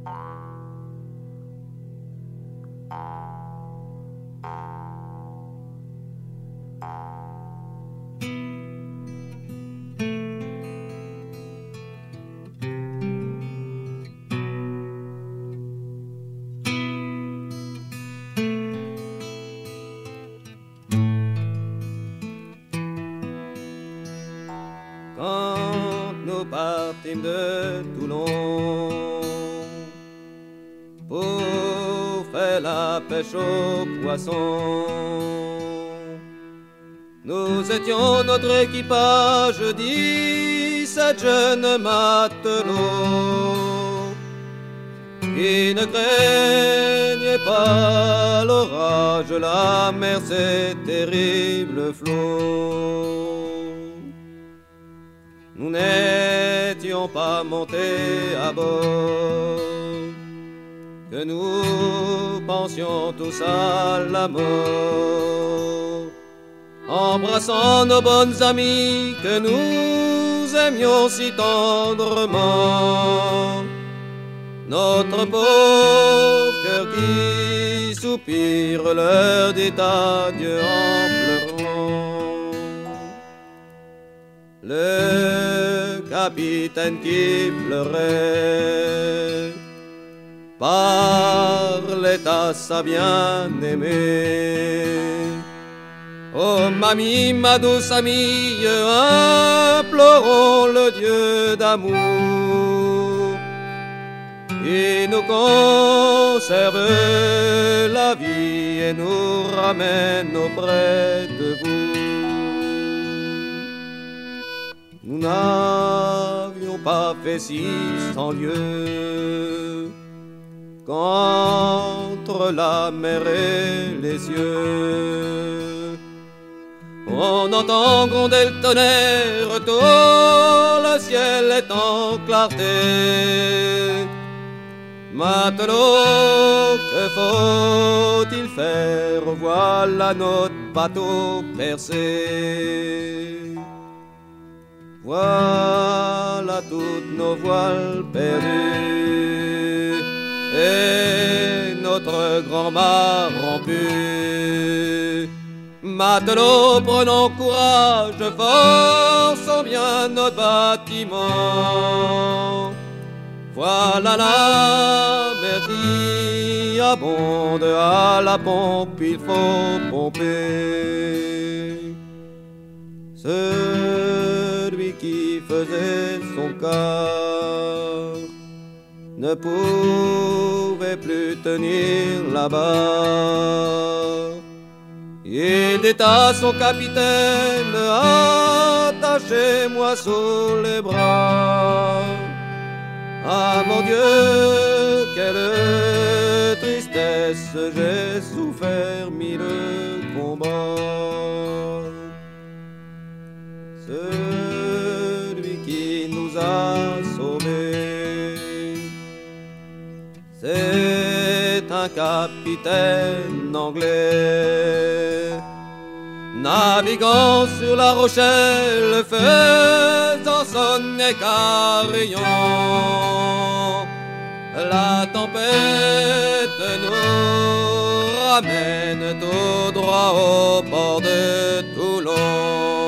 Quand nous partîmes de Toulon pour faire la pêche aux poissons, nous étions notre équipage, 17 jeunes matelots qui ne craignaient pas l'orage, la mer, ces terribles flots. Nous n'étions pas montés à bord, que nous pensions tous à la mort, embrassant nos bonnes amies que nous aimions si tendrement. Notre pauvre cœur qui soupire leur dit adieu en pleurant. Le capitaine qui pleurait parlait à sa bien-aimée. Oh mamie, ma douce amie, implorons le Dieu d'amour, il nous conserve la vie et nous ramène auprès de vous. Nous n'avions pas fait 600 lieues qu'entre la mer et les cieux on entend gronder le tonnerre, tout le ciel est en clarté. Matelot, que faut-il faire? Voilà notre bateau percé. Voilà toutes nos voiles perdues et notre grand mât rompu. Matelots, prenons courage, forçons bien notre bâtiment. Voilà la mer qui abonde, à la pompe il faut pomper. Celui qui faisait son quart ne pouvait plus tenir la barre. Il dit à son capitaine, attachez-moi sous les bras. Ah mon Dieu, quelle tristesse, j'ai souffert 1000 combats. Celui qui nous a sauvés, c'est un capitaine anglais, naviguant sur la Rochelle, faisant sonner carillon. La tempête nous ramène tout droit au port de Toulon.